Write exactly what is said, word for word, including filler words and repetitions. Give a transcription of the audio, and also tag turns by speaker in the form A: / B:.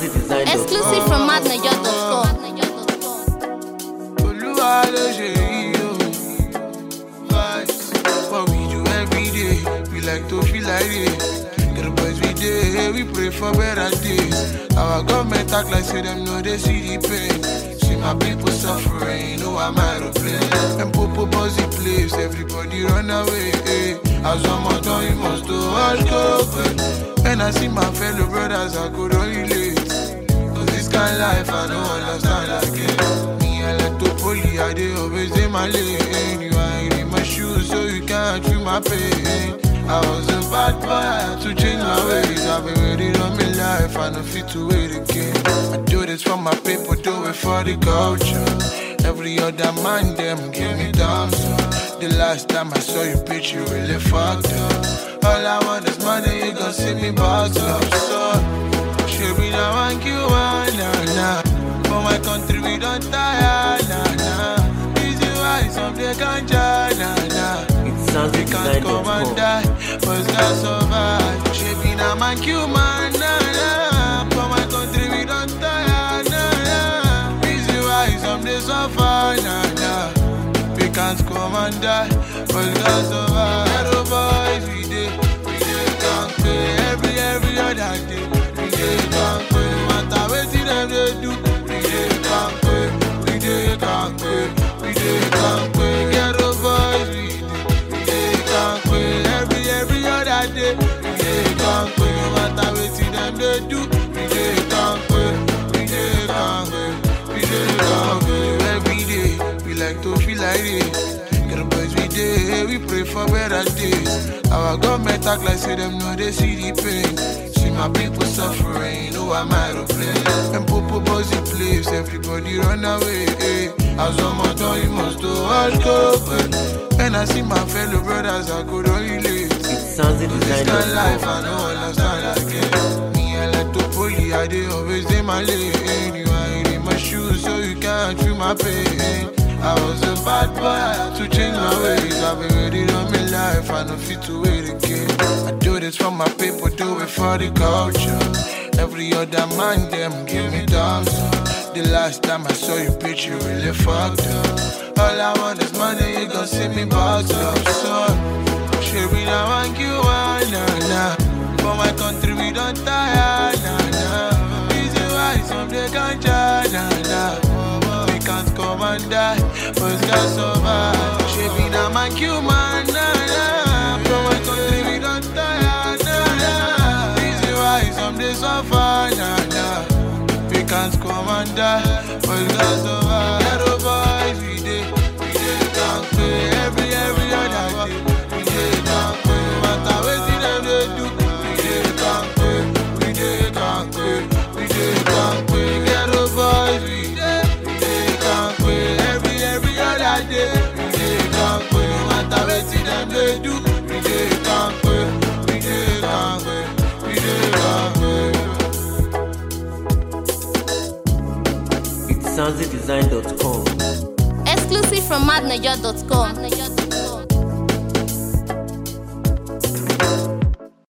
A: Exclusive from madnayor dot com.
B: What we do every day, we like to feel like it. Get the boys we day, we pray for better days. Our government act like say them know they see the pain. See my people suffering, know I'm out of place. And popo buzzy place, everybody run away. Eh. As I'm done, you must do all go. And I see my fellow brothers, I could only relate. Cause this kind of life, I don't understand like it. Me, I like to poly, I dey always in my lane. You ain't in my shoes, so you can't feel my pain. I was a bad boy, I had to change my ways. I've been waiting on my life, I don't fit to wait again. I do this for my people, do it for the culture. Every other man, them give me thumbs up. The last time I saw you, bitch, you really fucked up. All I want is money, you gon' see me box up. So, should be now and you one, nah, nah. For my country, we don't tire, nah, nah. Easy why someday can't try, nah, nah. We can't come and die, but it's not survive. Should be now and you man, nah, nah. For my country, we don't tire, nah, nah. Easy why someday suffer, nah, nah. We can't come and die, but it's not survive. Hello boys, we did, we did can't pay every, every other day. We did can't pay, no matter what them they do. We did can't pay, we did can't pay, we did can't pay. Hello boys, we did, we did can't pay every, every other day. We did can't pay, no matter what them they do. We did can't pay, we did can't pay, we did can't pay every day. We like to feel like it. Get the boys we day, we pray for better days. Our government act like say them know they see the pain. See my people suffering, know I'm out of place. And popo buzzy place, everybody run away. Eh. As I'm done, you must do all go. And I see my fellow brothers, I could only relate.
C: It sounds like
B: this kind of life, I don't understand like it. Me, I like to poly, I dey always in my lane. You ain't in my shoes, so you can't feel my pain. I was a bad boy, I had to change my ways. I've been waiting on my life, I don't fit to wait again. I do this for my people, do it for the culture. Every other man, them give me thumbs up. The last time I saw you, bitch, you really fucked up. All I want is money, you gon' see me box up. So, should we now and you one, nah, nah. For my country, we don't tire, nah, nah. Easy why someday can't try, nah, nah. Can't come and die, but it's not survive. Shaping a man, you man, nah, nah. From my country, we don't tire, nah, nah. Easy why someday suffer, nah, nah. We can't come and die, but it's not survive. Hello boys, we did, we did can't pay every, every other day. We did can't pay, no matter what them they do. We did can't pay, we did can't pay, we did can't pay. Hello boys, we day. We dey can't pay, no matter what them they do. We dey can't pay, we dey can't pay, we dey can't pay.
C: It sounds like design dot com.
A: Exclusive from madnayor dot com.